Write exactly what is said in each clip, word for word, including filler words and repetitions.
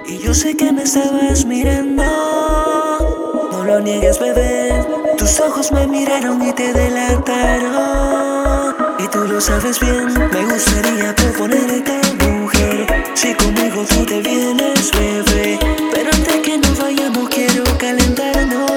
Y yo sé que me estabas mirando, no lo niegues, bebé. Tus ojos me miraron y te delataron, y tú lo sabes bien. Me gustaría proponerte, mujer, si conmigo tú te vienes, bebé. Pero antes que nos vayamos quiero calentarnos.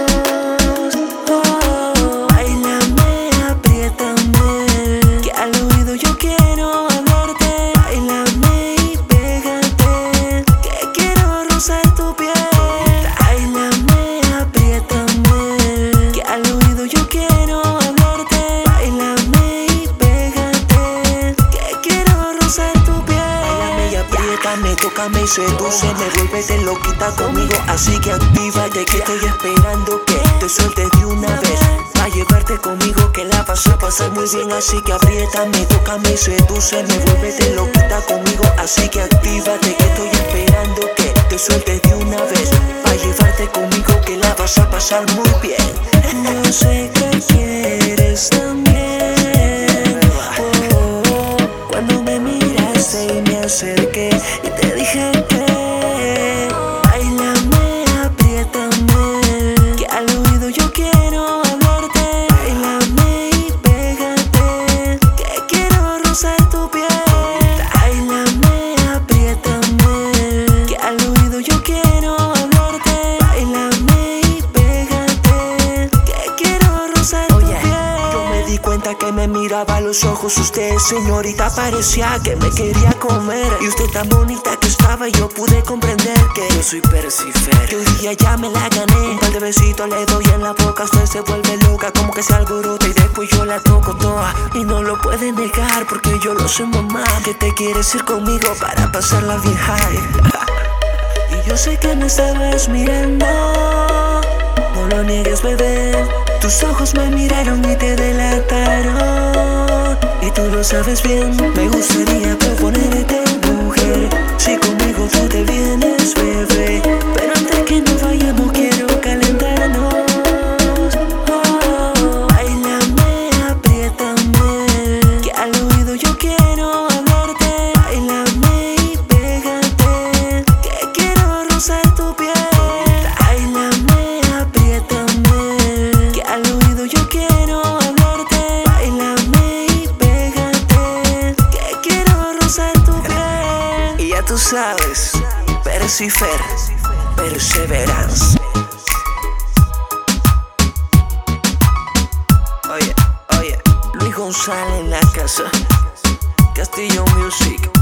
Oh, bailame, apriétame, que al oído yo quiero hablarte. Bailame y pégate, que quiero rozar tu piel. Bailame, apriétame, que al oído yo quiero hablarte. Bailame y pégate, que quiero rozar tu piel. Bailame y apriétame, tócame y sedúceme, vuélvete loquita conmigo, así que actívate, que estoy esperando que te sueltes de una vez, pa' llevarte conmigo, que la vas a pasar muy bien. Así que apriétame, tócame y sedúceme, vuélvete loquita conmigo, así que actívate, que estoy esperando que te sueltes de una vez, pa' llevarte conmigo, que la vas a pasar muy bien. Yo sé que quieres también. Oh, oh, cuando me miraste y me acerqué y te dije que bailame, apriétame, que al oído yo quiero hablarte. Bailame y pégate, que quiero rozar tu piel. Bailame, apriétame, que al oído yo quiero hablarte. Bailame y pégate, que quiero rozar tu piel. Yo me di cuenta que me miraba a los ojos usted, señorita, parecía que me quería comer. Y usted tan bonita que estaba y yo pude comprender que yo soy Percifer, que hoy día ya me la gané. Un par de besitos le doy en la boca, usted se vuelve loca, como que se alborota y después yo la toco toda. Y no lo puede negar porque yo lo sé, mamá, que te quieres ir conmigo para pasarla bien high. Y yo sé que me estabas mirando, no lo niegues, bebé. Tus ojos me miraron y te delataron, y tú lo sabes bien. Me gustaría proponerte, mujer, si conmigo tú te vienes, bebé. Pero antes que nos vayamos quiero calentarnos. Oh, bailame, apriétame, que al oído yo quiero hablarte. Bailame y pégate, que quiero rozar tu piel. Bailame, apriétame, que al oído yo quiero hablarte. Bailame y pégate, que quiero rozar tu piel. Y ya tú sabes, Percifer, Perseverance. Oye, oye, Luis González en la casa, Castillo Music.